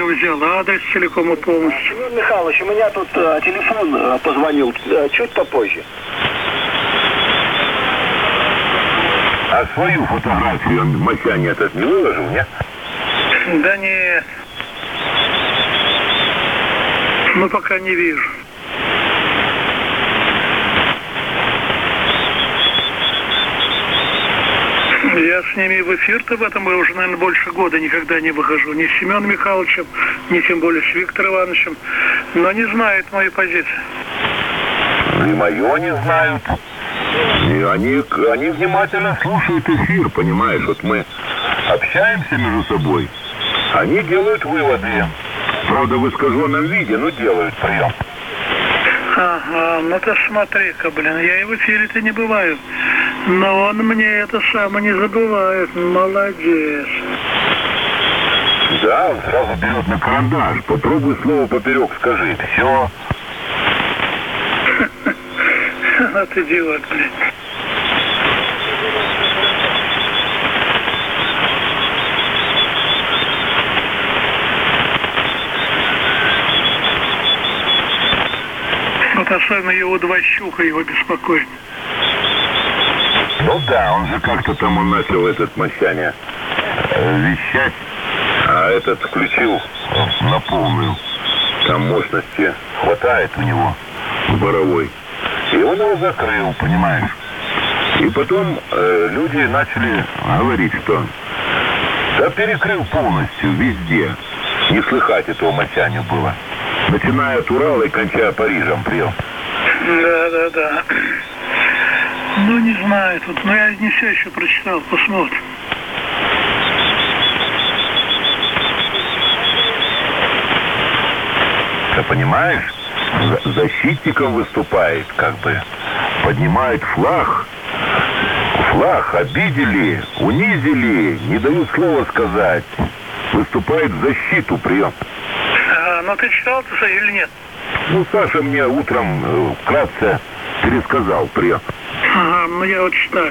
его взял? Адрес целиком и полностью. Семен Михайлович, у меня тут телефон позвонил чуть попозже. А свою фотографию он Масяне этот не выложил, нет? Да нет. Ну, пока не вижу. Я с ними в эфир-то в этом уже, наверное, больше года никогда не выхожу. Ни с Семеном Михайловичем, ни тем более с Виктором Ивановичем. Но не знают мою позицию. И мое не знают. И они внимательно слушают эфир, понимаешь? Вот мы общаемся между собой. Они делают выводы. Правда, в искаженном виде, но делают прием. Ага, ну ты смотри-ка, блин, я и в эфире-то не бываю. Но он мне это самое не забывает. Молодец. Да, он сразу берет на карандаш. Попробуй слово поперек скажи. Все. Вот идиот, блин. Вот особенно его два щука его беспокоит. Ну да, он же как-то там он начал этот Масяня вещать, а этот включил на полную. Там мощности хватает у него боровой. И он его закрыл, понимаешь? И потом люди начали говорить, что да перекрыл полностью везде. Не слыхать этого Масяню было. Начиная от Урала и кончая Парижем, прием. Да. Ну, не знаю тут. Но я не все еще прочитал. Посмотрим. Ты понимаешь? Защитником выступает, как бы. Поднимает флаг. Флаг обидели, унизили, не дают слова сказать. Выступает в защиту, прием. Ну, ты читал это или нет? Ну, Саша мне утром вкратце пересказал, прием. Ага, ну я вот читаю.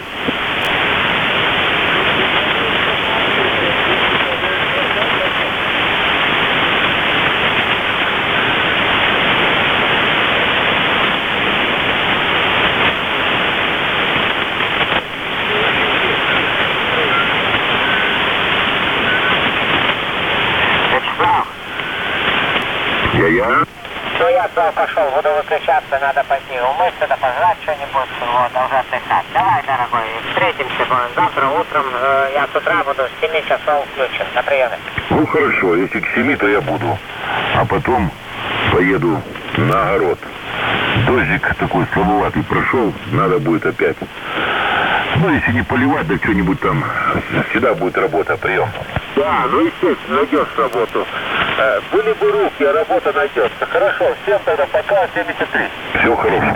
Я? Ну, я пошел, буду выключаться, надо пойти умыться, да пожрать что-нибудь, вот, а уже отдыхать. Давай, дорогой, встретимся завтра утром, я с утра буду с 7 часов включен, на приеме. Ну, хорошо, если к 7, то я буду. А потом поеду на огород. Дождик такой слабоватый прошел, надо будет опять. Ну, если не поливать, да что-нибудь там, всегда будет работа, прием. Да, ну, естественно, найдешь работу. Были бы руки, работа найдется. Хорошо, всем тогда пока, 73. Все хорошо.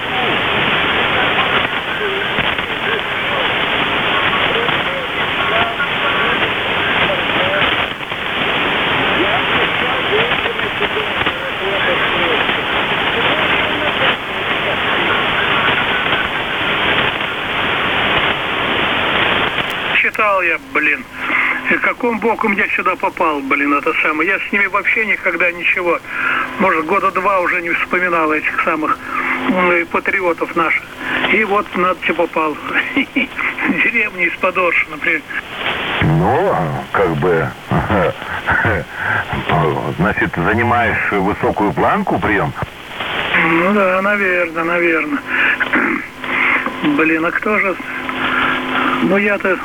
Читал я, блин. И каким боком я сюда попал, блин, это самое. Я с ними вообще никогда ничего, может, года два уже не вспоминал этих самых патриотов наших. И вот надо тебе попал. В деревне из-под Орша, например. Ну, как бы, значит, занимаешь высокую планку, прием? Ну да, наверное. Блин, а кто же... Ну я-то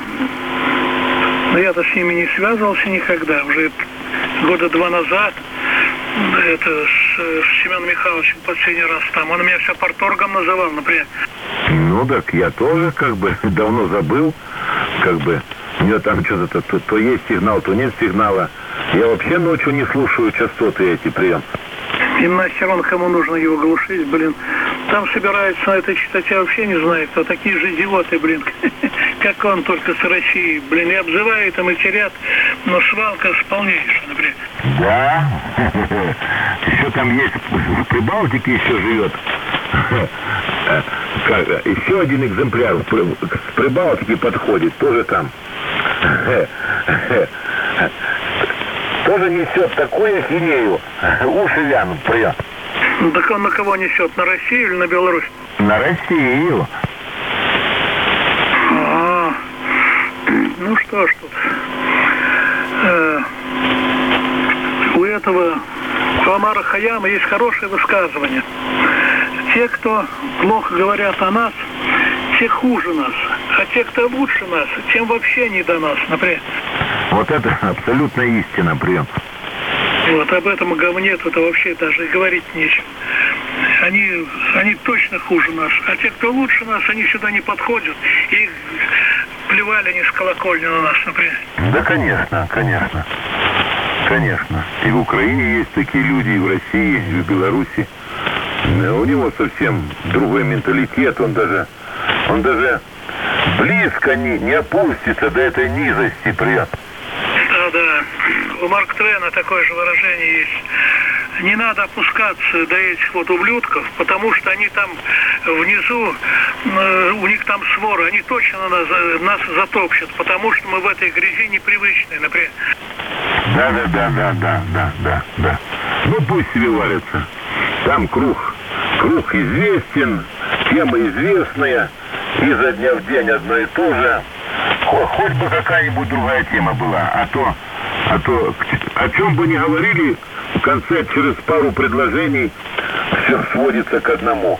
с ними не связывался никогда. Уже года два назад это с Семеном Михайловичем последний раз там. Он меня все порторгом называл, например. Ну так я тоже как бы давно забыл. Как бы у меня там что-то то есть сигнал, то нет сигнала. Я вообще ночью не слушаю частоты эти, прием. И нахер он кому нужно его глушить, блин. Там собираются на этой частоте, вообще не знаю кто. Такие же идиоты, блин. Как он, только с Россией, блин. И обзывают, и матерят. Но свалка полнейшая, например. Да. Еще там есть, в Прибалтике еще живет. Еще один экземпляр с Прибалтики подходит, тоже там. тоже несет такую ахинею. Уши вянут, прием. Так он на кого несет? На Россию или на Беларусь? На Россию. Ну что ж тут. У Омара Хайяма есть хорошее высказывание. Те, кто плохо говорят о нас, те хуже нас. А те, кто лучше нас, тем вообще не до нас, например. Вот это абсолютная истина, прием. Вот об этом говне тут вообще даже и говорить нечего. Они точно хуже нас. А те, кто лучше нас, они сюда не подходят. И плевали они с колокольни на нас, например. Да, конечно, конечно. Конечно. И в Украине есть такие люди, и в России, и в Беларуси. У него совсем другой менталитет. Он даже близко не опустится до этой низости, прием. Да. У Марка Твена такое же выражение есть. Не надо опускаться до этих вот ублюдков, потому что они там внизу, у них там свора, они точно нас затопчут, потому что мы в этой грязи непривычные, например. Да. Ну пусть себе валятся. Там круг известен, тема известная, изо дня в день одно и то же. Хоть бы какая-нибудь другая тема была, а то о чем бы ни говорили, в конце через пару предложений все сводится к одному.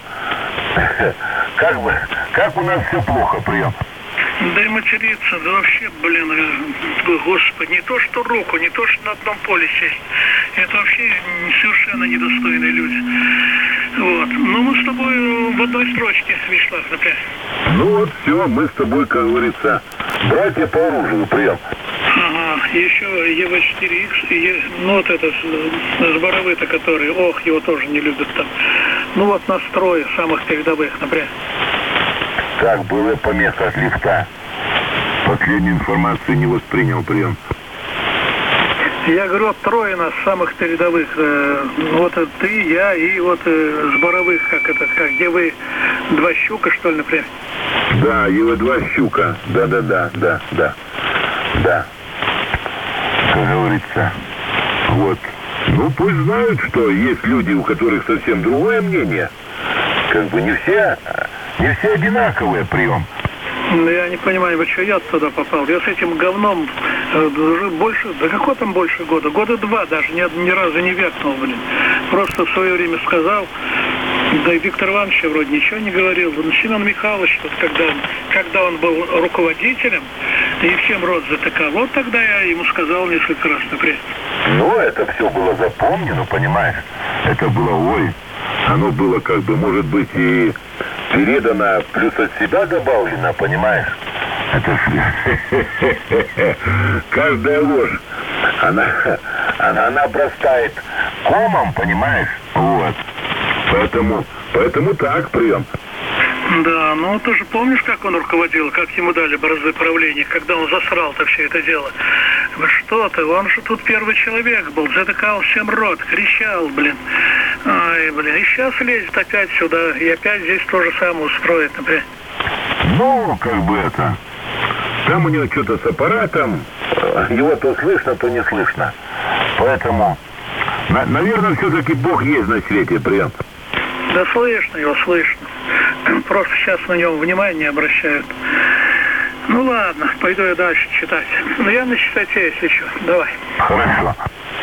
Как у нас все плохо, прием. Да и материться, да вообще, господи, не то что руку, не то что на одном поле сесть. Это вообще совершенно недостойные люди. Вот. Ну, мы с тобой в одной строчке, Вячеслав, например. Ну вот все, мы с тобой, как говорится, братья по оружию, прием. Ага, еще ЕВ-4Х, ну вот это с Боровы-то, который, его тоже не любят там. Ну вот настрой самых передовых, например. Так, была помеха от лифта. Последнюю информацию не воспринял, прием. Я говорю, трое нас самых передовых. Вот ты, я и вот с Боровых, где вы, два щука, что ли, например? Да, ЕВ-2 щука. Да. Как говорится. Вот. Ну, пусть знают, что есть люди, у которых совсем другое мнение. Как бы не все одинаковые, прием. Я не понимаю, вы что, я туда попал? Я с этим говном уже больше, да какой там больше года? Года 2 даже, ни разу не вякнул, блин. Просто в свое время сказал, да и Виктор Иванович вроде ничего не говорил. Но Семен Михайлович, вот, когда он был руководителем и всем рот затыкал, вот тогда я ему сказал несколько раз, например. Ну, это все было запомнено, понимаешь? Это было, оно было как бы, может быть, и передано, плюс от себя добавлено, понимаешь? Это каждая ложь, она обрастает комом, понимаешь? Вот. Поэтому так, прием. Да, ну ты же помнишь, как он руководил, как ему дали бразды правления, когда он засрал-то все это дело? Что ты, он же тут первый человек был, затыкал всем рот, кричал, блин. И сейчас лезет опять сюда, и опять здесь то же самое устроит, например. Ну, как бы это... Там у него что-то с аппаратом, его то слышно, то не слышно. Поэтому, наверное, все-таки Бог есть на свете, прием. Да слышно его, слышно. Просто сейчас на него внимания не обращают. Ну ладно, пойду я дальше читать. Но я на чистоте, если что. Давай. Хорошо.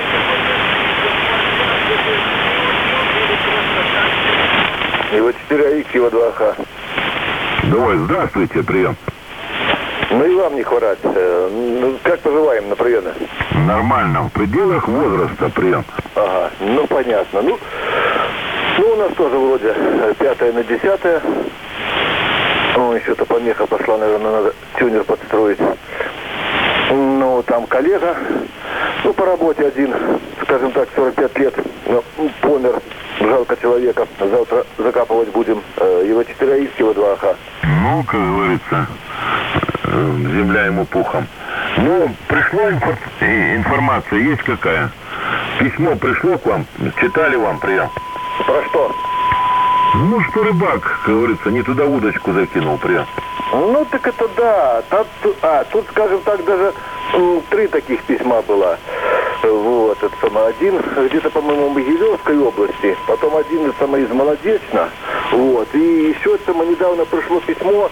ЕВ-4АХ, ЕВ-2Х. Давай, здравствуйте, прием. Ну и вам не хворать. Как поживаем на приеме? Нормально, в пределах возраста, прием. Ага, ну понятно. Ну у нас тоже вроде 5 на 10. Еще-то помеха пошла, наверное, надо тюнер подстроить. Ну, там коллега, по работе один, скажем так, 45 лет, помер, жалко человека, завтра закапывать будем. ЕВ-4АХ, ЕВ-2Х. Ну, как говорится, земля ему пухом. Ну, пришла информация, есть какая? Письмо пришло к вам, читали вам, прием. Про что? Ну, что рыбак, как говорится, не туда удочку закинул, прием. Ну, так это да. Тут, скажем так, даже 3 таких письма было. Вот, это самое, один где-то, по-моему, в Могилевской области, потом один из Молодечно, вот, и еще это недавно пришло письмо